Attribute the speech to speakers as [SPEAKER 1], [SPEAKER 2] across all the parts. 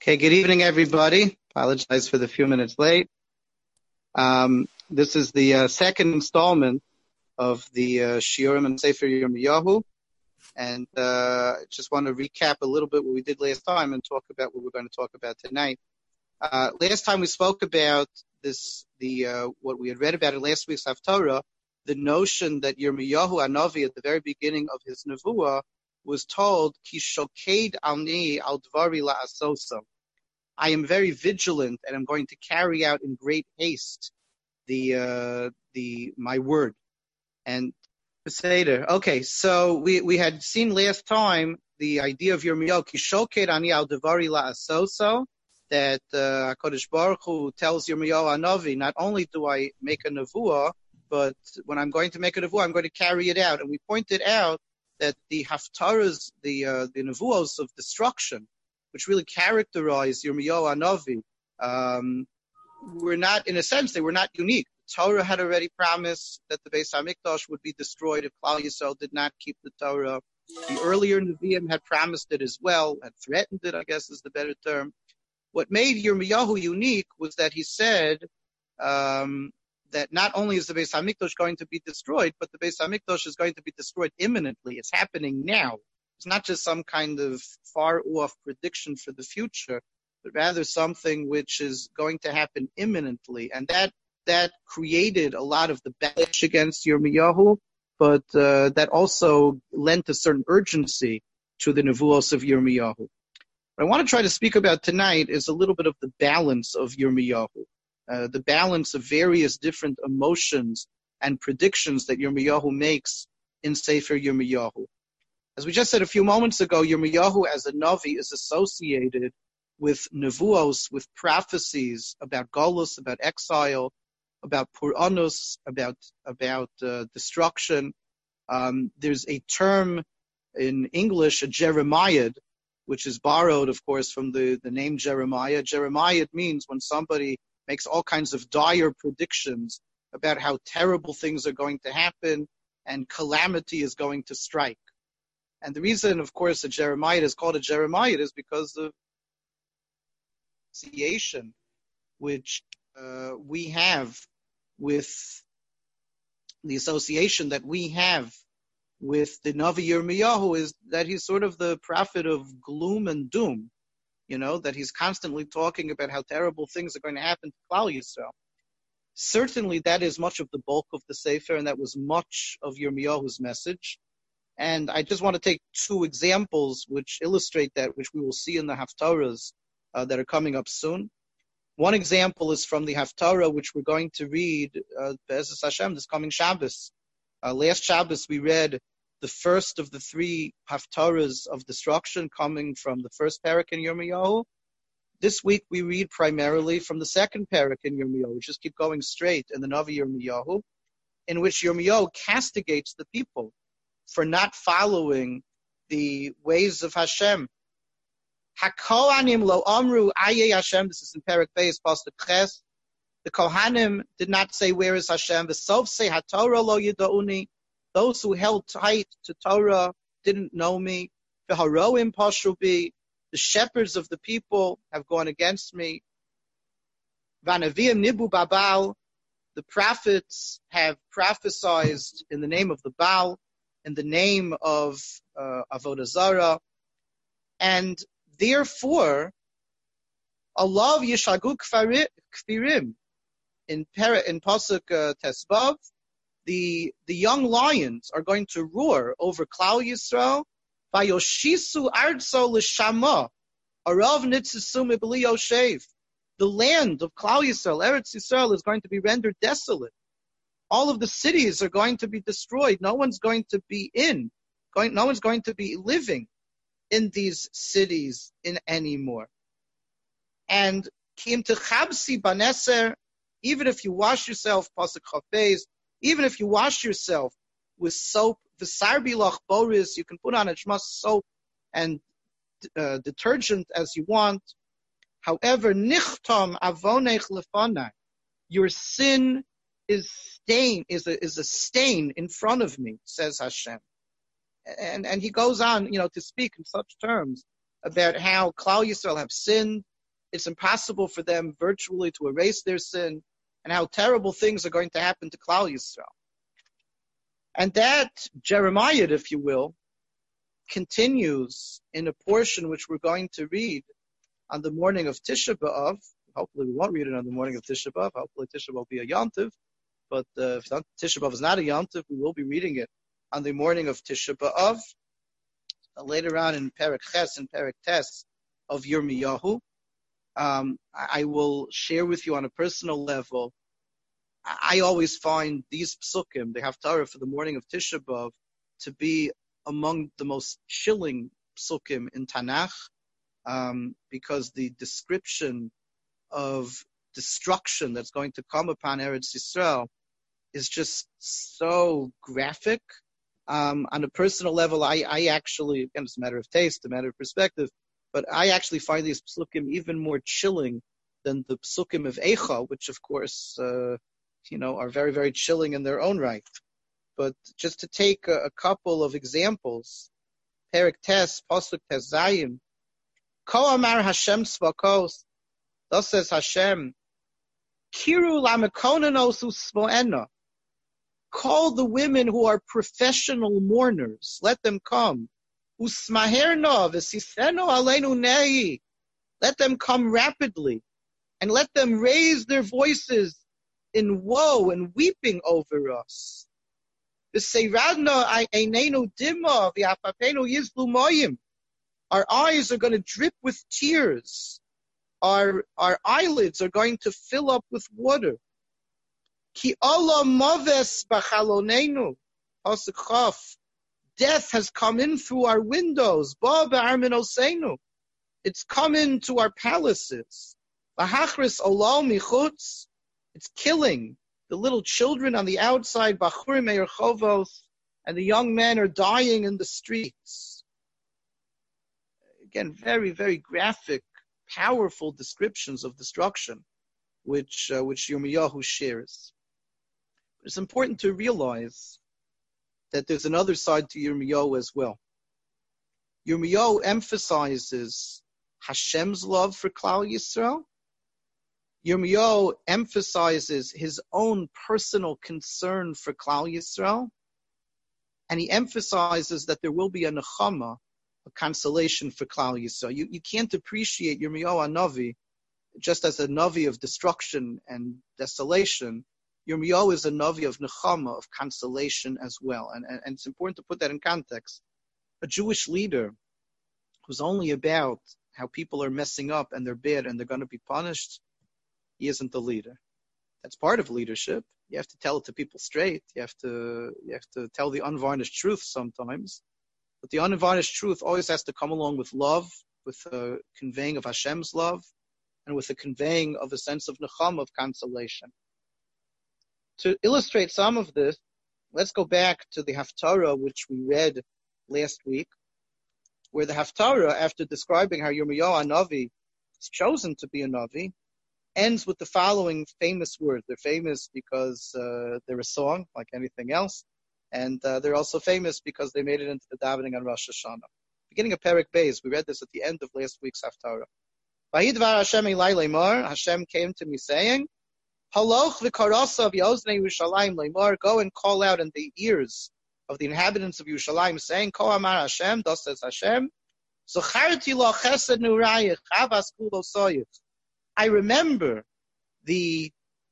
[SPEAKER 1] Okay, good evening, everybody. Apologize for the few minutes late. This is the second installment of the Shiurim and Sefer Yirmiyahu, and just want to recap a little bit what we did last time and talk about what we're going to talk about tonight. Last time we spoke about what we had read about in last week's Haftarah, the notion that Yirmiyahu Hanavi at the very beginning of his Nevuah was told, Ki shoked alni al dvari la'asoso. I am very vigilant and I'm going to carry out in great haste my word. And Seder. Okay, so we had seen last time the idea of Yirmiyahu, Ki shoked ani al dvari la'asoso, that HaKadosh Baruch Hu tells Yirmiyahu Hanavi, not only do I make a nevuah, but when I'm going to make a nevuah, I'm going to carry it out. And we pointed out that the haftarahs, the nevuahs of destruction, which really characterize Yirmiyahu Hanavi, were not, in a sense, they were not unique. The Torah had already promised that the Beis HaMikdash would be destroyed if Klal Yisrael did not keep the Torah. The earlier Nevi'im had promised it as well, had threatened it, I guess is the better term. What made Yirmiyahu unique was that he said that not only is the Beis HaMikdash going to be destroyed, but the Beis HaMikdash is going to be destroyed imminently. It's happening now. It's not just some kind of far-off prediction for the future, but rather something which is going to happen imminently. And that created a lot of the backlash against Yirmiyahu, but that also lent a certain urgency to the nevuos of Yirmiyahu. What I want to try to speak about tonight is a little bit of the balance of Yirmiyahu, the balance of various different emotions and predictions that Yirmiyahu makes in Sefer Yirmiyahu. As we just said a few moments ago, Yirmiyahu as a Navi is associated with nevuos, with prophecies about Golus, about exile, about Puranus, about destruction. There's a term in English, a Jeremiad, which is borrowed, of course, from the name Jeremiah. Jeremiah means when somebody makes all kinds of dire predictions about how terrible things are going to happen and calamity is going to strike. And the reason, of course, that Jeremiah is called a Jeremiah is because of the association which we have with the association that we have with the Navi Yirmiyahu is that he's sort of the prophet of gloom and doom, that he's constantly talking about how terrible things are going to happen to Klal Yisrael. Certainly that is much of the bulk of the Sefer, and that was much of Yirmiyahu's message. And I just want to take two examples which illustrate that, which we will see in the Haftarahs that are coming up soon. One example is from the Haftarah, which we're going to read, Be'ezus Hashem, this coming Shabbos. Last Shabbos we read the first of the three Haftarahs of destruction coming from the first parak in Yirmiyahu. This week we read primarily from the second parak in Yirmiyahu. We just keep going straight in the Navi Yirmiyahu, in which Yirmiyahu castigates the people for not following the ways of Hashem. HaKohanim lo amru ayeh Hashem. This is in parak Beis pasuk Ches. The Kohanim did not say, where is Hashem? The Sof say, HaTorah lo yidauni. Those who held tight to Torah didn't know me. V'haroim pashu bi. The shepherds of the people have gone against me. V'anavim nibu babal. The prophets have prophesied in the name of the Baal, in the name of Avodah Zarah. And therefore, Allah yishagu kfirim. In pasuk Tesvav, the young lions are going to roar over Klal Yisrael. Vayoshisu artso l'shama, arav nitzisum ibli yoshev. The land of Klal Yisrael, Eretz Yisrael, is going to be rendered desolate. All of the cities are going to be destroyed. No one's going to be no one's going to be living in these cities anymore. And kim techabsi baneser. Even if you wash yourself, pasuk chafez, even if you wash yourself with soap, v'sar bilach boris, you can put on as much soap and detergent as you want. However, nichtam avonech lefanai, your sin is a stain in front of me, says Hashem. And he goes on, to speak in such terms about how Klal Yisrael have sinned, it's impossible for them virtually to erase their sin, and how terrible things are going to happen to Klal Yisrael. And that Jeremiah, if you will, continues in a portion which we're going to read on the morning of Tisha B'Av. Hopefully we won't read it on the morning of Tisha B'Av. Hopefully Tisha B'Av will be a Yom Tov. But if Tisha B'Av is not a Yom Tov, we will be reading it on the morning of Tisha B'Av. Later on in Perek Ches and Perek Tes of Yirmiyahu, I will share with you on a personal level. I always find these psukim, the Haftarah for the morning of Tisha B'Av, to be among the most chilling psukim in Tanakh, because the description of destruction that's going to come upon Eretz Yisrael is just so graphic. On a personal level, I actually, again, it's a matter of taste, a matter of perspective, but I actually find these psukim even more chilling than the psukim of Eicha, which of course, are very, very chilling in their own right. But just to take a couple of examples, Perek Tes, Pasuk Tes Zayin, Ko Amar Hashem Svakos, thus says Hashem, Kiru Lamekonanos Usvoena, call the women who are professional mourners, let them come. Usmaherno Vesiseno Aleinu Nei, let them come rapidly, and let them raise their voices in woe and weeping over us. Our eyes are going to drip with tears. Our eyelids are going to fill up with water. Death has come in through our windows. It's come into our palaces. It's killing the little children on the outside, Bachurim Eirchovos, and the young men are dying in the streets. Again, very, very graphic, powerful descriptions of destruction, which Yirmiyahu shares. But it's important to realize that there's another side to Yirmiyahu as well. Yirmiyahu emphasizes Hashem's love for Klal Yisrael. Yirmiyahu emphasizes his own personal concern for Klal Yisrael, and he emphasizes that there will be a nechama, a consolation for Klal Yisrael. You can't appreciate Yirmiyahu Hanavi just as a navi of destruction and desolation. Yirmiyahu is a navi of nechama, of consolation as well, and it's important to put that in context. A Jewish leader who's only about how people are messing up and they're bad and they're going to be punished, he isn't the leader. That's part of leadership. You have to tell it to people straight. You have to tell the unvarnished truth sometimes. But the unvarnished truth always has to come along with love, with a conveying of Hashem's love, and with a conveying of a sense of nechama, of consolation. To illustrate some of this, let's go back to the Haftarah, which we read last week, where the Haftarah, after describing how Yirmiyahu Hanavi is chosen to be a Navi, ends with the following famous words. They're famous because they're a song, like anything else, and they're also famous because they made it into the davening on Rosh Hashanah. Beginning of Perek Beis, we read this at the end of last week's Haftarah. Vayidvar Hashem Elai Leimar, Hashem came to me saying, Haloch v'karasa v'yoznei Yerushalayim Leimar, go and call out in the ears of the inhabitants of Yerushalayim, saying, Ko Amar Hashem, thus says Hashem, Zocharti lo chesed nurayich, havas kulo soyich. I remember the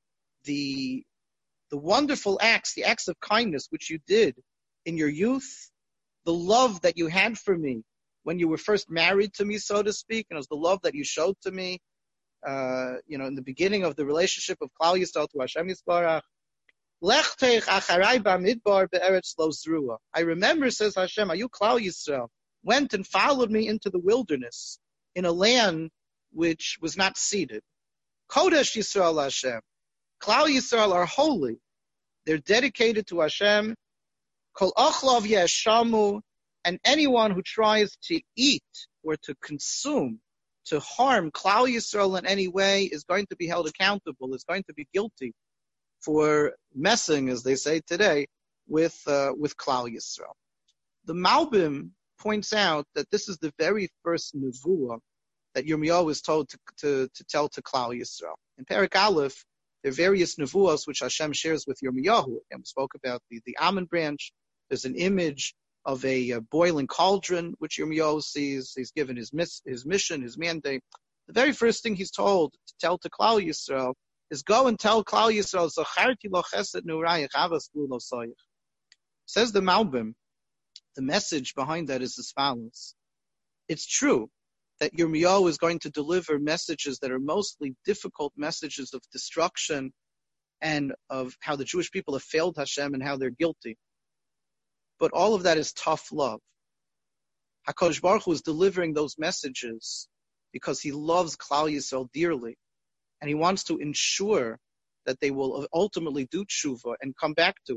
[SPEAKER 1] wonderful acts, the acts of kindness which you did in your youth, the love that you had for me when you were first married to me, so to speak, and it was the love that you showed to me, in the beginning of the relationship of Klal Yisrael to Hashem Yisbarach. Lechteich acharai b'midbar be'eretz lo zrua. I remember, says Hashem, you Klal Yisrael went and followed me into the wilderness in a land which was not seeded. Kodesh Yisrael Hashem. Klal Yisrael are holy. They're dedicated to Hashem. Kol ochlav yeshamu, and anyone who tries to eat or to consume, to harm Klal Yisrael in any way is going to be held accountable, is going to be guilty for messing, as they say today, with Klal Yisrael. The Malbim points out that this is the very first nevuah that Yirmiyahu is told to tell to Klal Yisrael. In Perek Aleph, there are various nevuos which Hashem shares with Yirmiyahu. And we spoke about the almond branch. There's an image of a boiling cauldron, which Yirmiyahu sees. He's given his mission, his mandate. The very first thing he's told to tell to Klal Yisrael is go and tell Klal Yisrael, Zacharti lo chesed nurayich avas lo soyich. Says the Malbim, the message behind that is as follows. It's true that Yirmiyahu is going to deliver messages that are mostly difficult messages of destruction and of how the Jewish people have failed Hashem and how they're guilty. But all of that is tough love. HaKadosh Baruch Hu is delivering those messages because he loves Klal Yisrael dearly, and he wants to ensure that they will ultimately do tshuva and come back to him.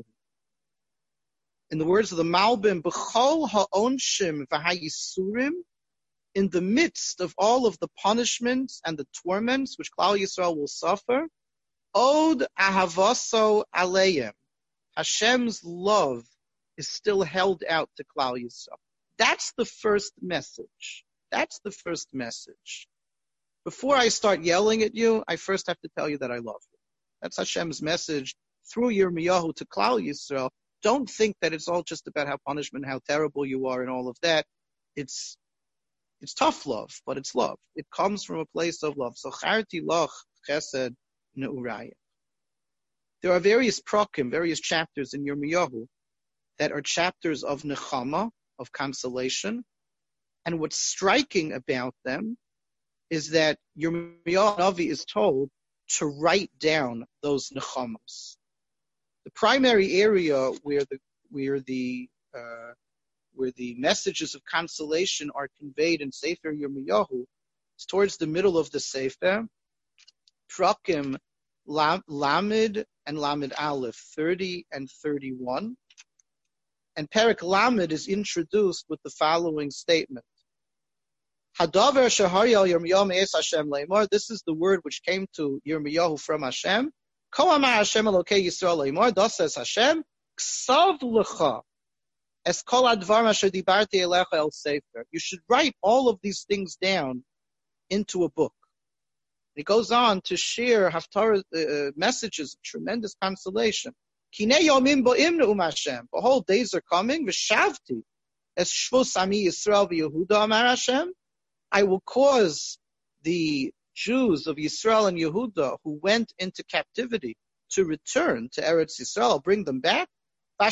[SPEAKER 1] In the words of the Malbim, B'chol ha'onshim v'ha'yisurim, in the midst of all of the punishments and the torments which Klal Yisrael will suffer, Od ahavaso aleim, Hashem's love is still held out to Klal Yisrael. That's the first message. That's the first message. Before I start yelling at you, I first have to tell you that I love you. That's Hashem's message through Yirmiyahu to Klal Yisrael. Don't think that it's all just about how punishment, how terrible you are and all of that. It's tough love, but it's love. It comes from a place of love. So charti loch chesed ne'urayim. There are various prakim, various chapters in Yirmiyahu that are chapters of nechama, of consolation. And what's striking about them is that Yirmiyahu Navi is told to write down those nechamas. The primary area where the messages of consolation are conveyed in Sefer Yirmiyahu is towards the middle of the Sefer, Prakim Lamed and Lamed Aleph, 30 and 31. And Perek Lamed is introduced with the following statement. Hadavar shehayal Yirmiyahu me'es Hashem leimor. This is the word which came to Yirmiyahu from Hashem. Ko amar Hashem Elokei Yisrael leimor. Thus says Hashem, Ksav lecha es kol advar asher dibarti elecha el sefer. You should write all of these things down into a book. He goes on to share haftarah messages of tremendous consolation. Kinei yomim bo'im ne'um Hashem. Behold, days are coming. V'shavti es shvus ami Yisrael v'Yehuda amar Hashem. I will cause the Jews of Yisrael and Yehuda who went into captivity to return to Eretz Yisrael, bring them back. I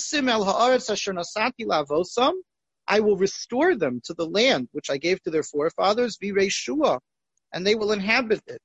[SPEAKER 1] will restore them to the land which I gave to their forefathers, Vireshua, and they will inhabit it.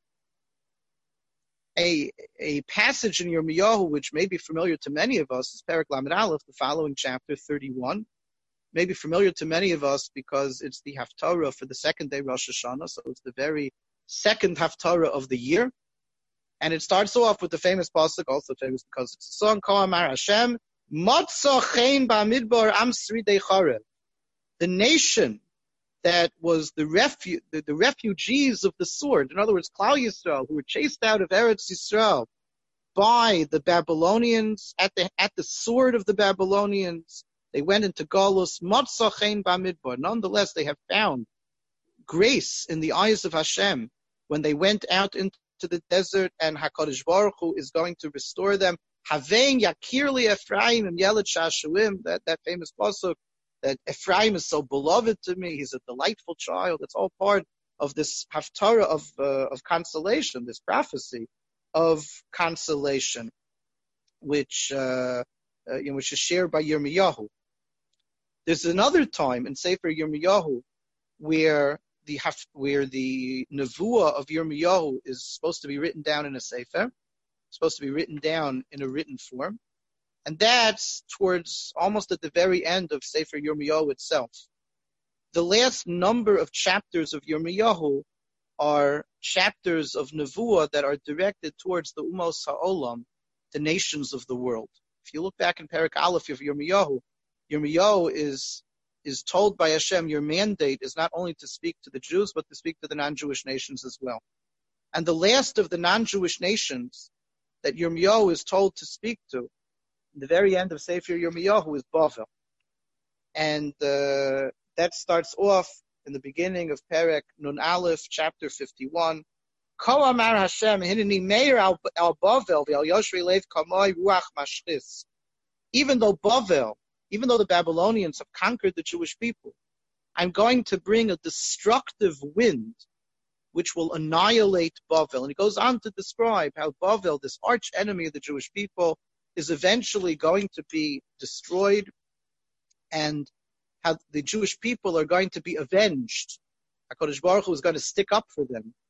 [SPEAKER 1] A passage in Yirmiyahu which may be familiar to many of us is Perek Lamed Aleph, the following chapter, 31. May be familiar to many of us because it's the Haftarah for the second day Rosh Hashanah, so it's the very second Haftarah of the year. And it starts off with the famous pasuk, also famous because it's a song, Ko Amar Hashem, Matza Chein Ba'midbar Am Sridei Charev. The nation that was the refugees of the sword, in other words, Klal Yisrael, who were chased out of Eretz Yisrael by the Babylonians, at the sword of the Babylonians, they went into Galus, Matza Chein Ba'midbar. Nonetheless, they have found grace in the eyes of Hashem when they went out into the desert, and HaKadosh Baruch Hu is going to restore them. Havein Yakir li Ephraim im Yeled Shashuim, that famous pasuk, that Ephraim is so beloved to me, he's a delightful child. It's all part of this haftarah of consolation, this prophecy of consolation, which is shared by Yirmiyahu. There's another time in Sefer Yirmiyahu where the nevuah of Yirmiyahu is supposed to be written down in a sefer, supposed to be written down in a written form, and that's towards almost at the very end of Sefer Yirmiyahu itself. The last number of chapters of Yirmiyahu are chapters of nevuah that are directed towards the Umos Ha'olam, the nations of the world. If you look back in Perek Aleph of Yirmiyahu, Yirmiyahu is told by Hashem, your mandate is not only to speak to the Jews, but to speak to the non-Jewish nations as well. And the last of the non-Jewish nations that Yirmiyahu is told to speak to, in the very end of Sefer Yirmiyahu, is Bavel. And that starts off in the beginning of Perek Nun Aleph, chapter 51. Ko amar Hashem, hineni meir al Bavel, v'al yoshri lev kamoi ruach mashchis. Even though the Babylonians have conquered the Jewish people, I'm going to bring a destructive wind which will annihilate Bavel. And he goes on to describe how Bavel, this arch enemy of the Jewish people, is eventually going to be destroyed, and how the Jewish people are going to be avenged. HaKadosh Baruch Hu is going to stick up for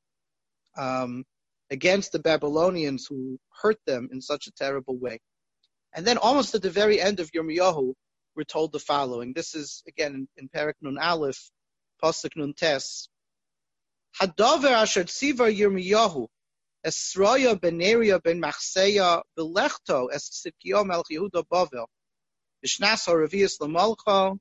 [SPEAKER 1] them against the Babylonians who hurt them in such a terrible way. And then almost at the very end of Yirmiyahu, we're told the following. This is, again, in Perek Nun Aleph, Pasuk Nun Tes. Hadaver asher tzivar Yirmiyahu, Esroya ben Neriya ben Machseya, Belechto es Tzidkiyahu melech Yehuda Bavel, B'shnas ha'revius l'malcha,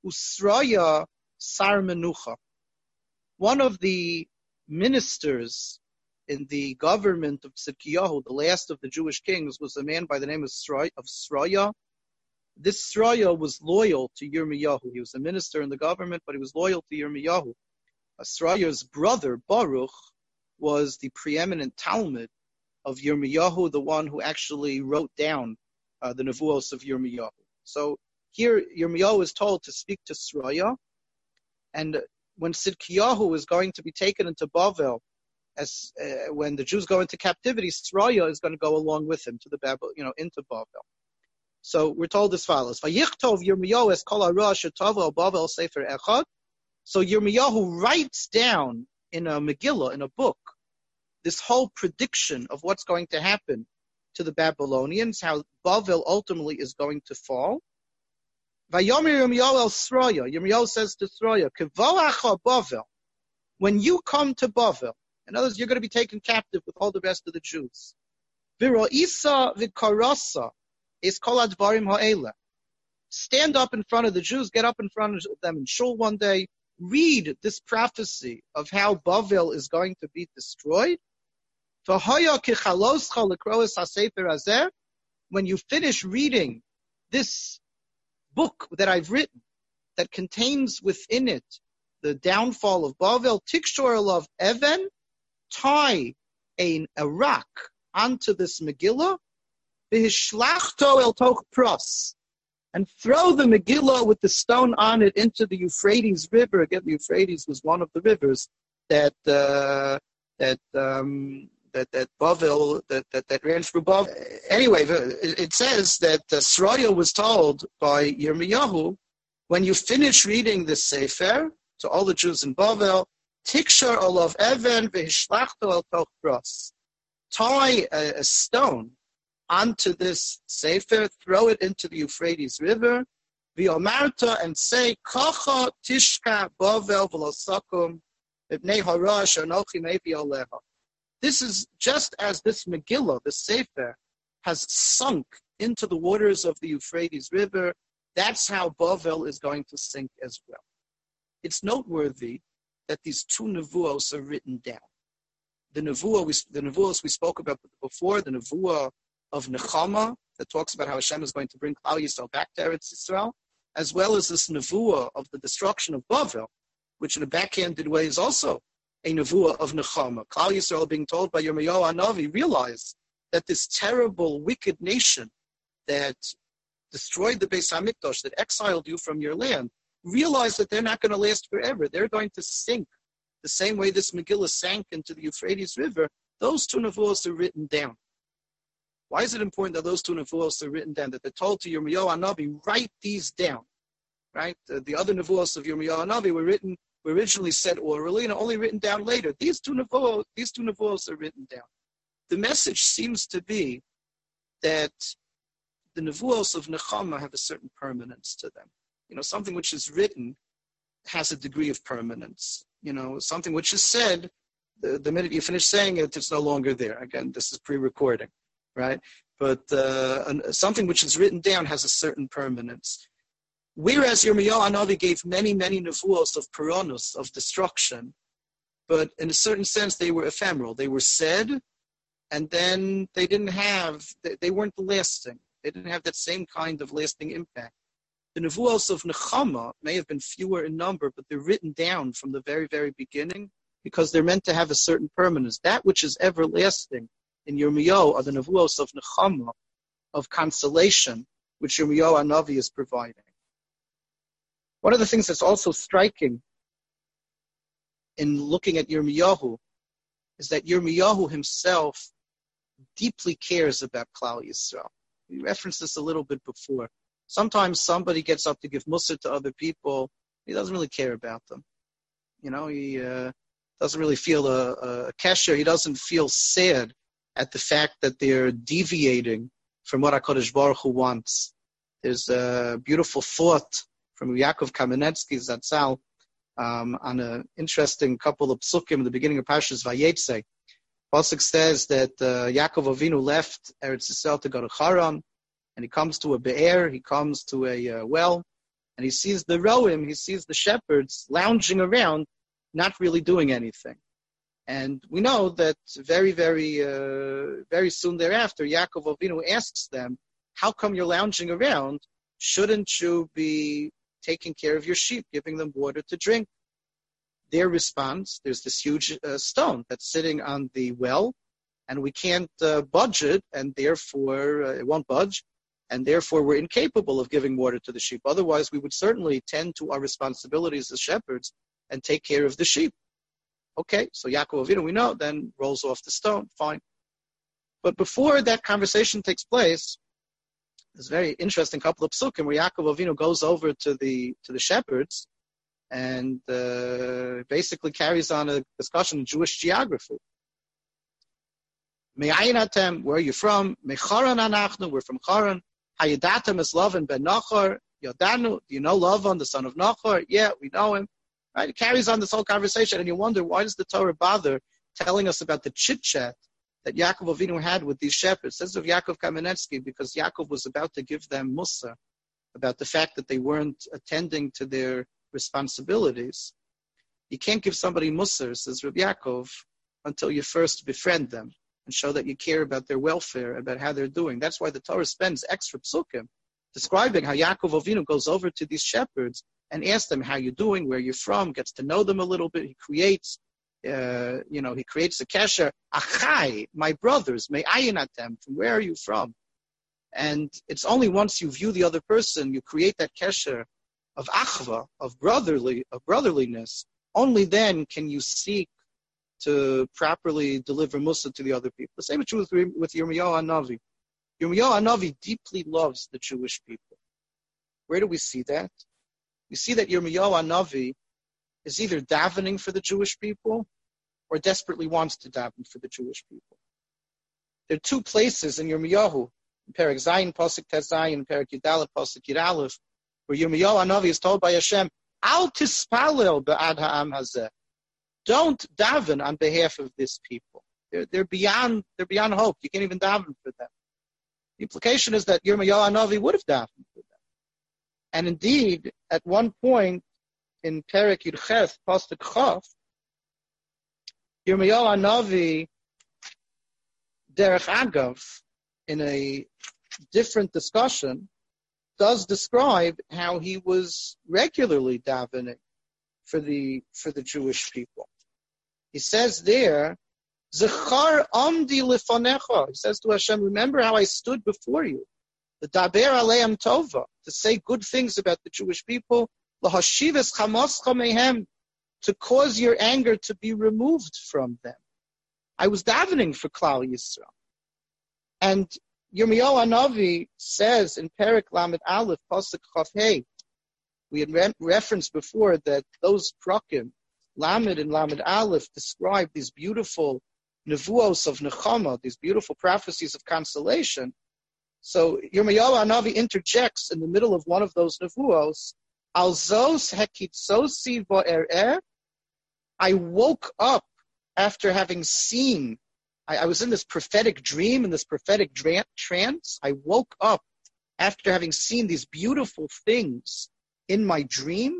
[SPEAKER 1] Usroya sar menucha. One of the ministers in the government of Tzidkiyahu, the last of the Jewish kings, was a man by the name of Sroya. This Sroya was loyal to Yirmiyahu. He was a minister in the government, but he was loyal to Yirmiyahu. Sroya's brother, Baruch, was the preeminent Talmud of Yirmiyahu, the one who actually wrote down the Nevuos of Yirmiyahu. So here, Yirmiyahu is told to speak to Sroya, and when Tzidkiyahu is going to be taken into Bavel, when the Jews go into captivity, Sroya is going to go along with him to the into Bavel. So we're told as follows: Vayichtov Yirmiyahu es kol hara shetavel Bavel sefer echad. So Yirmiyahu writes down in a Megillah, in a book, this whole prediction of what's going to happen to the Babylonians, how Bavel ultimately is going to fall. Vayomer Yirmiyahu el Sroya. Yirmiyahu says to Sroya, Kevoacha Bavel, when you come to Bavel, in other words, you're going to be taken captive with all the rest of the Jews. Viroisa v'karasa is kol advarim ha'ela. Stand up in front of the Jews, get up in front of them in shul one day, read this prophecy of how Bavel is going to be destroyed. When you finish reading this book that I've written, that contains within it the downfall of Bavel, Tikshor love Even, tie a rock onto this Megillah, V'hishlachto el toch pros, and throw the Megillah with the stone on it into the Euphrates River. Again, the Euphrates was one of the rivers that Bavel that ran through Bavel. Anyway, it says that Sroya was told by Yirmiyahu, when you finish reading this Sefer to all the Jews in Bavel, Tikshar olav even v'hishlachto el toch pros, tie a stone onto this Sefer, throw it into the Euphrates River, v'omarta, and say, Kacha tishka Bavel v'losakum ibnei hara shanochi mevi aleha. This is just as this Megillah, the Sefer, has sunk into the waters of the Euphrates River, that's how Bavel is going to sink as well. It's noteworthy that these two Nevuos are written down. The Nevuos we spoke about before, the Nevuah of Nechama, that talks about how Hashem is going to bring Klal Yisrael back to Eretz Yisrael, as well as this Nevuah of the destruction of Bavel, which in a backhanded way is also a Nevuah of Nechama. Klal Yisrael being told by Yirmiyahu Hanavi, realize that this terrible, wicked nation that destroyed the Beis HaMikdash, that exiled you from your land, realize that they're not going to last forever. They're going to sink the same way this Megillah sank into the Euphrates River. Those two Nevuos are written down. Why is it important that those two Nevuos are written down? That they're told to Yirmiyahu Hanavi, write these down. Right? The other Nevuos of Yirmiyahu Hanavi were originally said orally and only written down later. These two Nevuos are written down. The message seems to be that the Nevuos of Nechama have a certain permanence to them. Something which is written has a degree of permanence. Something which is said, the minute you finish saying it, it's no longer there. Again, this is pre-recording, right? But something which is written down has a certain permanence. Whereas Yirmiyahu Hanavi gave many, many nevuos of piranus, of destruction, but in a certain sense they were ephemeral. They were said, and then they weren't lasting. They didn't have that same kind of lasting impact. The Nevuos of Nechama may have been fewer in number, but they're written down from the very, very beginning because they're meant to have a certain permanence. That which is everlasting in Yirmiyahu are the Nevuos of Nechama, of consolation, which Yirmiyahu Hanavi is providing. One of the things that's also striking in looking at Yirmiyahu is that Yirmiyahu himself deeply cares about Klal Yisrael. We referenced this a little bit before. Sometimes somebody gets up to give mussar to other people. He doesn't really care about them. He doesn't really feel a kesher. He doesn't feel sad at the fact that they're deviating from what HaKadosh Baruch Hu wants. There's a beautiful thought from Yaakov Kamenetsky Zatzal on an interesting couple of psukim in the beginning of Parshas Vayetze. Pasuk says that Yaakov Avinu left Eretz Yisrael to go to Haran, and he comes to a be'er, he comes to a well, and he sees the roim, he sees the shepherds lounging around, not really doing anything. And we know that very, very, very soon thereafter, Yaakov Avinu asks them, how come you're lounging around? Shouldn't you be taking care of your sheep, giving them water to drink? Their response, there's this huge stone that's sitting on the well, and we can't budge it, and therefore it won't budge, and therefore we're incapable of giving water to the sheep. Otherwise, we would certainly tend to our responsibilities as shepherds and take care of the sheep. Okay, so Yaakov Avinu, we know, then rolls off the stone, fine. But before that conversation takes place, there's a very interesting couple of psukim where Yaakov Avinu goes over to the shepherds and basically carries on a discussion of Jewish geography. Me'ayin atem, where are you from? Mecharan anachnu, we're from Charan. Hayadatem es Lavan ben Nachor, Yodanu, do you know Lavan, the son of Nachor? Yeah, we know him. Right? It carries on this whole conversation, and you wonder, why does the Torah bother telling us about the chit-chat that Yaakov Avinu had with these shepherds? It says of Yaakov Kamenetsky, because Yaakov was about to give them mussar about the fact that they weren't attending to their responsibilities. You can't give somebody mussar, says Rabbi Yaakov, until you first befriend them and show that you care about their welfare, about how they're doing. That's why the Torah spends extra psukim describing how Yaakov Avinu goes over to these shepherds and asks them how you're doing, where you're from, gets to know them a little bit. He creates, he creates a kesher. Achai, my brothers, may ayin at them. From where are you from? And it's only once you view the other person, you create that kesher of achva, of brotherliness. Only then can you seek to properly deliver mussar to the other people. The same is true with Yirmiyahu Hanavi. Yirmiyahu Hanavi deeply loves the Jewish people. Where do we see that? We see that Yirmiyahu Hanavi is either davening for the Jewish people or desperately wants to daven for the Jewish people. There are two places in Yirmiyahu, in Perek Zayin, Pasuk Tes Zayin, Perek Yudalef, Pasuk Yud Aleph, where Yirmiyahu Hanavi is told by Hashem, Al tispalel be'ad ha'am hazeh. Don't daven on behalf of this people. They're beyond hope. You can't even daven for them. The implication is that Yirmiyahu Hanavi would have davened for them. And indeed, at one point in Perek Yud Ches, Pasuk Chaf, Yirmiyahu Hanavi, Derech Agav, in a different discussion, does describe how he was regularly davening for the Jewish people. He says there, Zechar amdi lefanecha. He says to Hashem, remember how I stood before you. The daber aleim tova, to say good things about the Jewish people. Lahashivas chamascha mehem, to cause your anger to be removed from them. I was davening for Klal Yisrael. And Yirmiyahu Hanavi says in Perek Lamed Aleph, Pasuk Chaf Hey, we had referenced before that those prakim, Lamed and Lamed Aleph, describe these beautiful nevuos of nechama, these beautiful prophecies of consolation. So Yirmiyahu Hanavi interjects in the middle of one of those nevuos, Al zos hekitzosi va'er'er, I woke up after having seen, I was in this prophetic dream, in this prophetic trance. I woke up after having seen these beautiful things in my dream.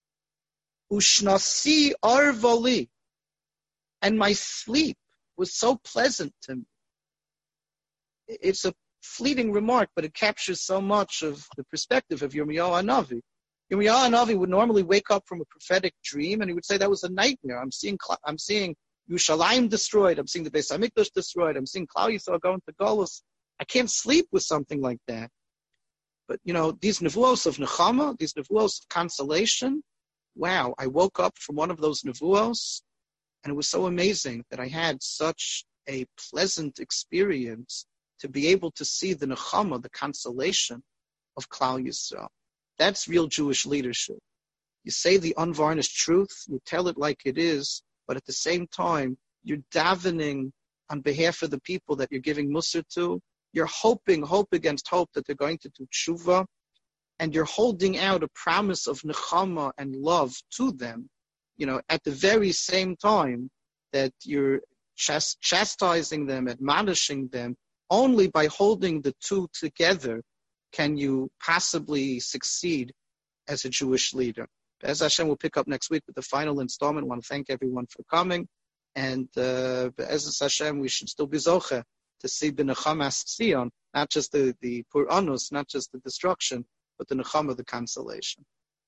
[SPEAKER 1] Ushnasi arvali, and my sleep was so pleasant to me. It's a fleeting remark, but it captures so much of the perspective of Yirmiyahu Hanavi. Yirmiyahu Hanavi would normally wake up from a prophetic dream, and he would say that was a nightmare. I'm seeing Yerushalayim destroyed. I'm seeing the Beis Hamikdash destroyed. I'm seeing Klal Yisrael going to Golus. I can't sleep with something like that. But, these nevuos of nechama, these nevuos of consolation, wow, I woke up from one of those nevuos, and it was so amazing that I had such a pleasant experience to be able to see the nechama, the consolation of Klal Yisrael. That's real Jewish leadership. You say the unvarnished truth, you tell it like it is, but at the same time, you're davening on behalf of the people that you're giving musar to. You're hoping, hope against hope, that they're going to do tshuva, and you're holding out a promise of nechama and love to them, at the very same time that you're chastising them, admonishing them. Only by holding the two together can you possibly succeed as a Jewish leader. As Hashem will pick up next week with the final installment. I want to thank everyone for coming. And as Hashem, we should still be zoche to see the Nechamas Tzion, not just the Puranus, not just the destruction, but the Nechama, the consolation.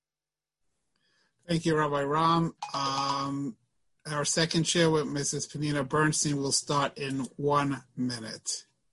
[SPEAKER 2] Thank you, Rabbi Ram. Our second share with Mrs. Penina Bernstein will start in 1 minute.